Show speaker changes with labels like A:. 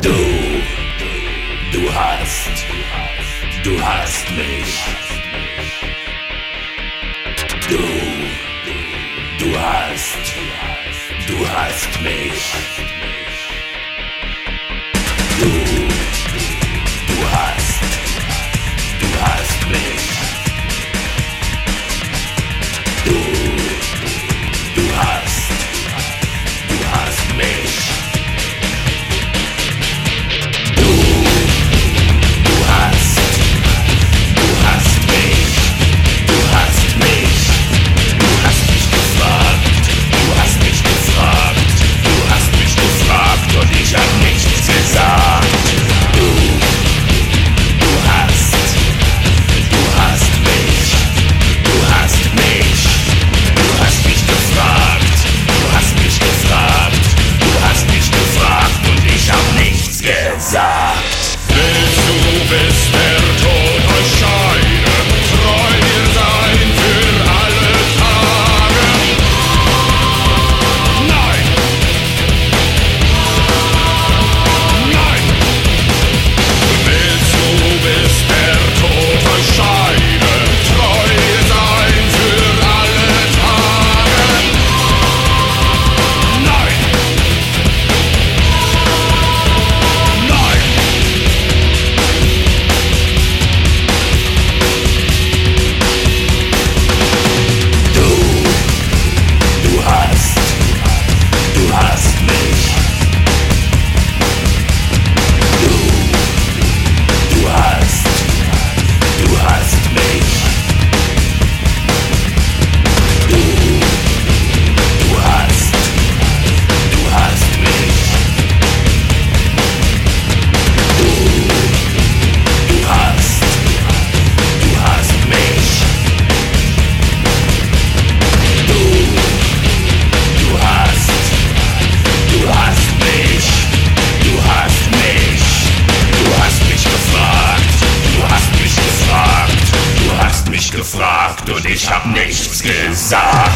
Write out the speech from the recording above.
A: Du, du hast mich. Du hast mich. Du hast mich. Du hast mich.
B: Willst du, bis der Tod euch scheide, treu mir sein für alle Tage? Nein! Nein! Willst du, bis der Tod euch scheide, treu mir sein für alle Tage? Nein!
A: Gefragt und ich hab nichts gesagt.